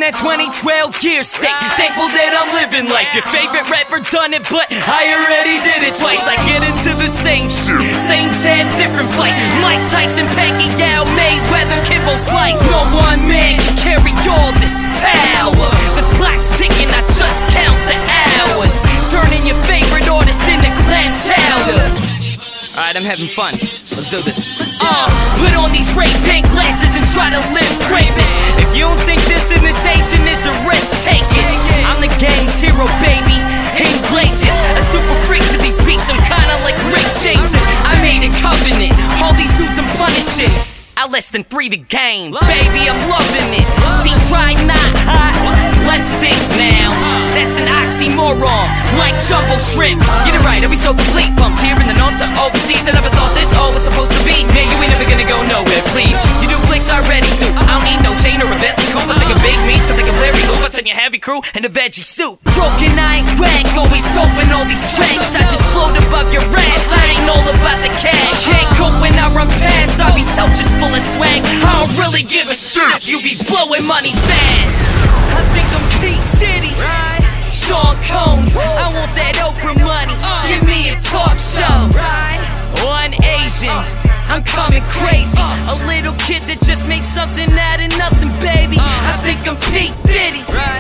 that 2012 year state. Thankful that I'm living life. Your favorite rapper done it, but I already did it twice. I get into the same shit, same chat, different fight. Mike Tyson, Pacquiao, Mayweather, Kimbo Slice. No one man can carry all this power. The clock's ticking, I just count the hours. Turning your favorite artist into clam chowder. Alright, I'm having fun. Let's do this. Put on these Ray-Ban glasses and try to live greatness. If you don't think this initiation is a risk, take it. I'm the gang's hero, baby. Iglesias, a super freak to these beats. I'm kinda like Rick James, and I made a covenant. All these dudes I'm punishing. I less than 3 to game. Baby, I'm loving it. Deep fried, not hot. Let's think now. That's an oxymoron, like jumbo shrimp. Get it right, I'll be so complete. Bumped here in the north to overseas. I never thought this all was supposed to be. Man, you ain't never gonna go nowhere, please. You do flicks already too. I don't need no chain or a Bentley coupe. I think of big meat, I think of Larry Hoop. I send your heavy crew and a veggie soup. Broken, I ain't whack, always doping all these tracks. I just float above your ass, I ain't all about the cash. Can't cope when I run past, I'll be so just full of swag. I don't really give a shit if you be blowing money fast. I think I'm Pete Diddy, Sean Combs, I want that Oprah money. Give me a talk show. One Asian, I'm coming crazy. A little kid that just makes something out of nothing, baby. I think I'm Pete Diddy,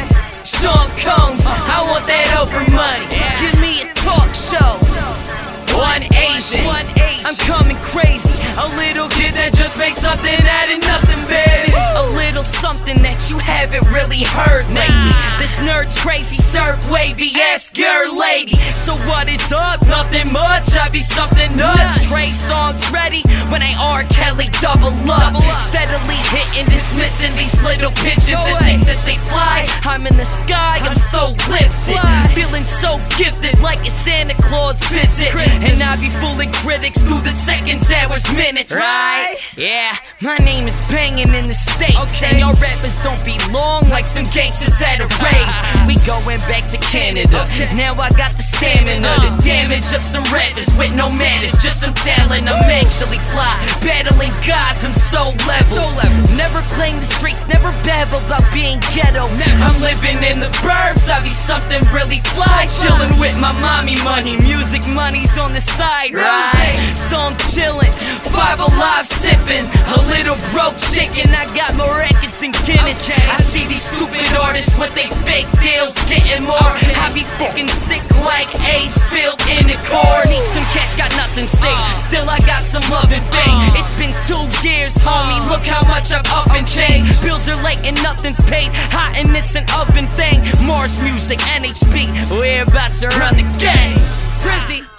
Sean Combs, I want that Oprah money. Give me a talk show. One Asian, I'm coming crazy. A little kid that just makes something out of nothing, baby. A little something that you haven't really heard lately. This nerd's crazy, surf wavy, ask your lady. So what is up? Nothing much, I be something nuts. Trey songs ready when I R. Kelly double up. Steadily hitting, dismissing these little pigeons that think that they fly. I'm in the sky, I'm so lifted, feeling so gifted, like a Santa Claus visit. And I be fooling critics through the seconds, hours, minutes, right? Yeah, my name is banging in the States, and y'all rappers don't belong like some gangsters at a rave. We going back to Canada, now I got the stamina to damage up some rappers with no manners, just some talent. I'm actually fly, battling gods, I'm so level. Never claim the streets, never babble about being ghetto. I'm living in the burbs, I be something really fly. Chillin' with my mommy money, music money's on the side, right? So I'm chillin', 5 Alive sippin', a little broke chicken. I got more records than Guinness. I see these stupid artists with they fake deals getting more. I be fucking sick like AIDS filled in the core. Need some cash, got nothing saved, still I got some love and fame. It's been 2 years, homie, look how much I've up and changed. Bills are late and nothing's paid, hot and it's an oven thing. Mars Music, NHB, we're about to run the game. Drizzy.